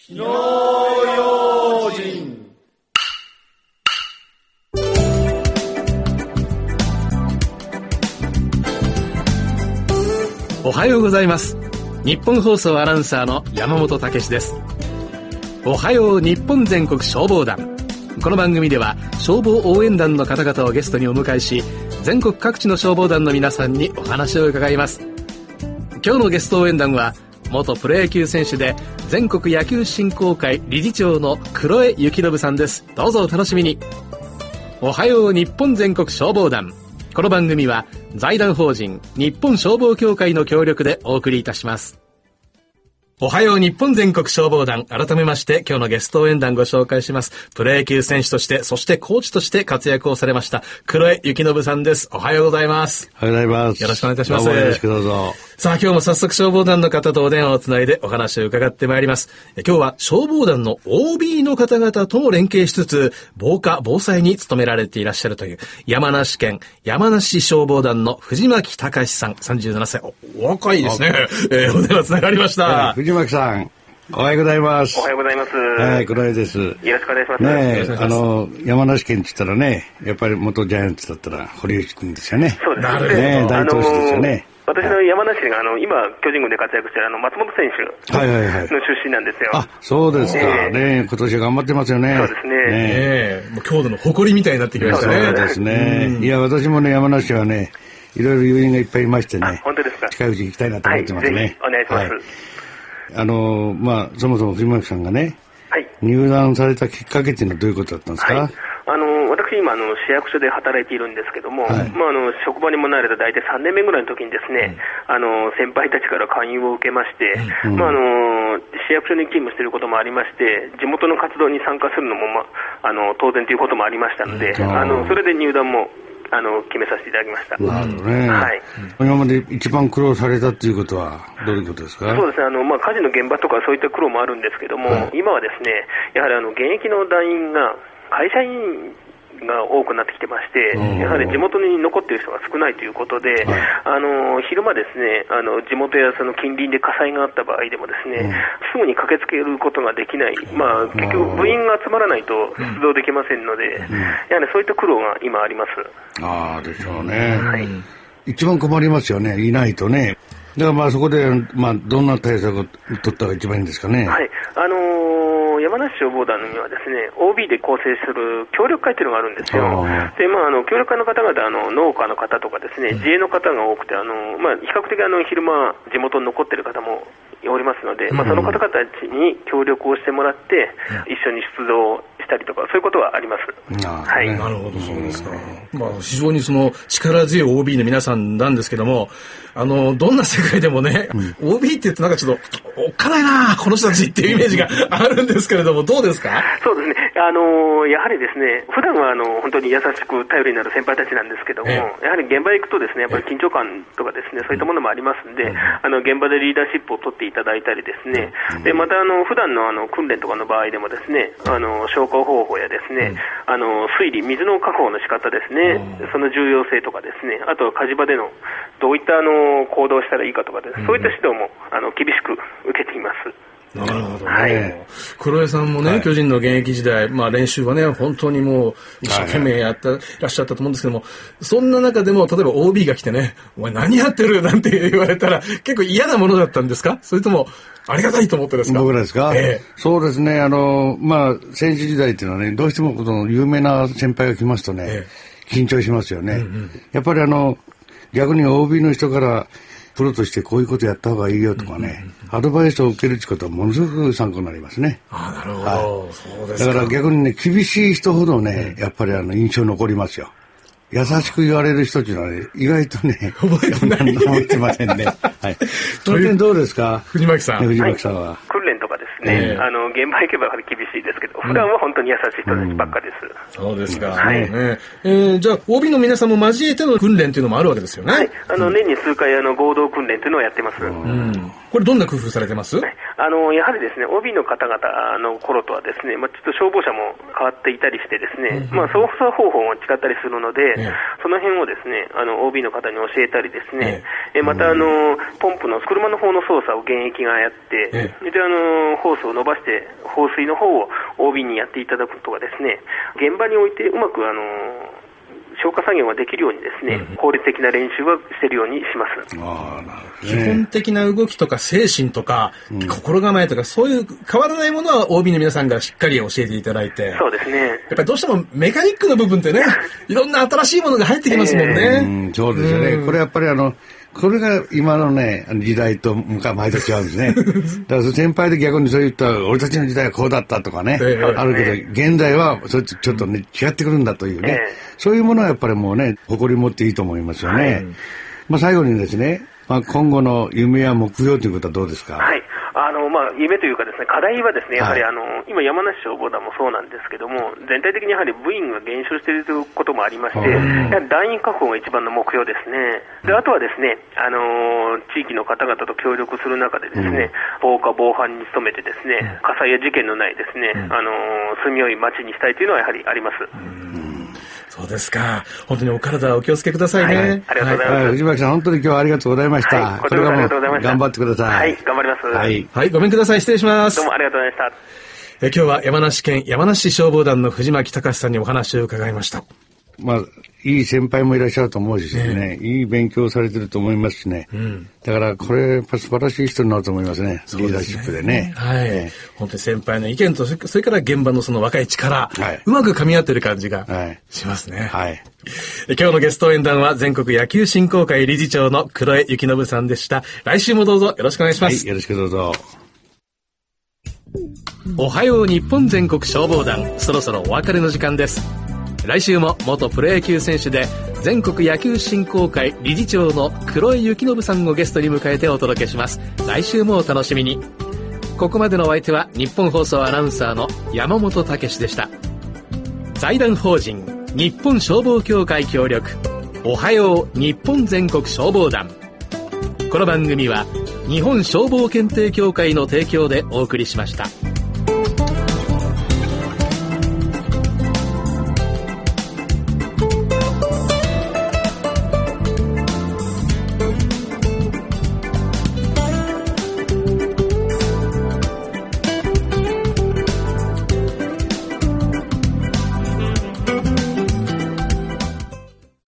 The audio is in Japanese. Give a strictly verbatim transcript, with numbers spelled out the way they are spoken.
火の用心。 おはようございます。日本放送アナウンサーの山本武史です。おはよう日本全国消防団。この番組では消防応援団の方々をゲストにお迎えし、全国各地の消防団の皆さんにお話を伺います。今日のゲスト応援団は元プロ野球選手で全国野球振興会理事長の黒江幸信さんです。どうぞお楽しみに。おはよう日本全国消防団。この番組は財団法人日本消防協会の協力でお送りいたします。おはよう日本全国消防団。改めまして今日のゲスト応援団ご紹介します。プロ野球選手として、そしてコーチとして活躍をされました黒江幸信さんです。おはようございます。 おはようございます。 よろしくお願いいたします。 どうもよろしくどうぞ。 さあ今日も早速消防団の方とお電話をつないでお話を伺ってまいります。今日は消防団の オービー の方々とも連携しつつ防火防災に努められていらっしゃるという山梨県山梨消防団の藤巻隆さんさんじゅうななさい。 お, お若いですね、えー、お電話つながりました、 えー、藤巻さんおはようございます。 おはようございます。 はい、黒江です。よろしくお願いします。 ねえ、あの、山梨県って言ったらね、やっぱり元ジャイアンツだったら堀内君ですよね。 そうですね。ね、大投手ですよね。 あのー、私の山梨が、あの、今、巨人軍で活躍しているあの、松本選手はいはいはい。 の出身なんですよ。 あ、そうですか。えー、ね今年は頑張ってますよね。 そうですね。ねえー、もう郷土の誇りみたいになってきましたね。 そうですね。いや、私もね、山梨はね、いろいろ友人がいっぱいいましてね。 本当ですか。 近いうち行きたいなと思ってますね。 はい、ぜひお願いします。はい、 あのまあ、そもそも藤巻さんがね、 はい、 入団されたきっかけっていうのはどういうことだったんですか？ はい、あの私今あの市役所で働いているんですけども、はい、まあ、あの職場にもなれた大体さんねんめぐらいの時にですね、うん、あの先輩たちから勧誘を受けまして、うん、まあ、あの市役所に勤務していることもありまして、地元の活動に参加するのも、まあ、あの当然ということもありましたので、うん、あのそれで入団もあの決めさせていただきました。 なるほどね。 はい。 今まで一番苦労されたということはどういうことですか？ そうですね。あのまあ火事の現場とかそういった苦労もあるんですけども、はい、今はですね、やはりあの現役の団員が会社員が多くなってきてまして、やはり地元に残っている人が少ないということで、はい、あの昼間ですね、あの地元やその近隣で火災があった場合でもですね、うん、すぐに駆けつけることができない、まあ、結局部員が集まらないと出動できませんので、うん、やはりそういった苦労が今あります。 ああでしょうね、 はい、 一番困りますよね、いないとね。だからまあそこで、まあ、どんな対策を取ったら一番いいんですかね。 はい、あのー、山梨消防団にはですね オービー で構成する協力会というのがあるんですよ。で、まあ、あの協力会の方々あの農家の方とかですね、自営の方が多くて、あの、まあ、比較的あの昼間地元に残っている方もおりますので、まあ、その方々たちに協力をしてもらって、うん、一緒に出動したりとかそういうことはあります。 はい、なるほど、そうですか。まあ、非常にその力強い オービー の皆さんなんですけども、あのどんな世界でもね、うん、オービー って言うとなんかちょっとおっかないなこの人たちっていうイメージがあるんですけれども、どうですか？ そうですね、あのやはりですね、普段はあの本当に優しく頼りになる先輩たちなんですけども、ええ、やはり現場へ行くとですね、やっぱり緊張感とかですね、そういったものもありますんで、うん、あの現場でリーダーシップを取っていただいたりですね、うん、でまたあの普段のあの訓練とかの場合でもですね、あの消火方法やですね、うん、あの水利水の確保の仕方ですね、うん、その重要性とかですね、あと火事場でのどういったあの行動をしたらいいかとかです、うん、そういった指導もあの厳しく受けています。 なるほどね、はい、黒江さんもね、はい、巨人の現役時代、まあ、練習はね本当にもう一生懸命やってらっしゃったと思うんですけども、そんな中でも例えば オービー が来てね、お前何やってるなんて言われたら結構嫌なものだったんですか？それともありがたいと思ってですか？ 僕らですか、ええ、そうですね、あのまあ選手時代っていうのはね、どうしてもこの有名な先輩が来ますとね、ええ、緊張しますよね、うんうん、やっぱりあの逆に オービー の人からプロとしてこういうことやった方がいいよとかね、うんうんうん、アドバイスを受けるってことはものすごく参考になりますね。 ああ、なるほど、はい、そうですか。 だから逆にね、厳しい人ほどね、うん、やっぱりあの印象残りますよ。優しく言われる人っていうのはね、意外とね、 覚えてない。 思ってませんね。はい。その点どうですか？ 藤巻さん。 藤巻さんは。はい、 訓練とかですね、えー、あの、現場行けば厳しいですけど、普段は本当に優しい人たちばっかです。 うん、そうですか。 はい。 ねえー、じゃあ、オービー の皆さんも交えての訓練というのもあるわけですよね。 はい。あの、年に数回、あの、合同訓練というのをやってます。 うん。これどんな工夫されてます？ はい、 あのやはりですね オービー の方々の頃とはですね、まあ、ちょっと消防車も変わっていたりしてですね、うん、まあ、操作方法も違ったりするので、ええ、その辺をですねあの オービー の方に教えたりですね、ええ、またあのポンプの車の方の操作を現役がやって、ええ、であのホースを伸ばして放水の方を オービー にやっていただくとかですね、現場においてうまくあの消火作業ができるようにですね、うん、効率的な練習はしているようにします。 あ、なるほどね。基本的な動きとか精神とか、うん、心構えとかそういう変わらないものは オービー の皆さんがしっかり教えていただいて。 そうですね。やっぱりどうしてもメカニックの部分ってね、いろんな新しいものが入ってきますもんね。 えー、うん、そうですよね。これやっぱりあのこれが今のね、時代と前と違うんですね。だから先輩で逆にそういった俺たちの時代はこうだったとかね、えー、あるけど、現代はそれちょっとね、違ってくるんだというね、えー、そういうものはやっぱりもうね、誇り持っていいと思いますよね。はい、まあ最後にですね、まあ、今後の夢や目標ということはどうですか？ はい。あの、まあ、夢というかですね、課題はですね、やはりあの、はい、今山梨消防団もそうなんですけども、全体的にやはり部員が減少しているということもありまして、やはり団員確保が一番の目標ですね。で、あとはですね、あの、地域の方々と協力する中でですね、うん、防火防犯に努めてですね、火災や事件のないですね、うん、あの、住みよい街にしたいというのはやはりあります。うん、 そうですか。本当にお体お気をつけくださいね。はい、 ありがとうございます。はい、 藤巻さん、本当に今日はありがとうございました。 はい、これからも頑張ってください。 はい、頑張ります。 はい、 はい、ごめんください。失礼します。 どうもありがとうございました。 え今日は山梨県山梨市消防団の藤巻隆さんにお話を伺いました。 まあ、いい先輩もいらっしゃると思うしね、ね、いい勉強されてると思いますしね、うん、だからこれやっぱ素晴らしい人になると思いますね、リーダーシップでね。 はい、えー、本当に先輩の意見とそれから現場のその若い力、はい、うまく噛み合ってる感じがしますね。はいはい、今日のゲスト演談は全国野球振興会理事長の黒江幸信さんでした。来週もどうぞよろしくお願いします。 はい、よろしくどうぞ。 おはよう日本全国消防団、そろそろお別れの時間です。来週も元プロ野球選手で全国野球振興会理事長の黒江幸信さんをゲストに迎えてお届けします。来週もお楽しみに。ここまでのお相手は日本放送アナウンサーの山本武でした。財団法人日本消防協会協力、おはよう日本全国消防団。この番組は日本消防検定協会の提供でお送りしました。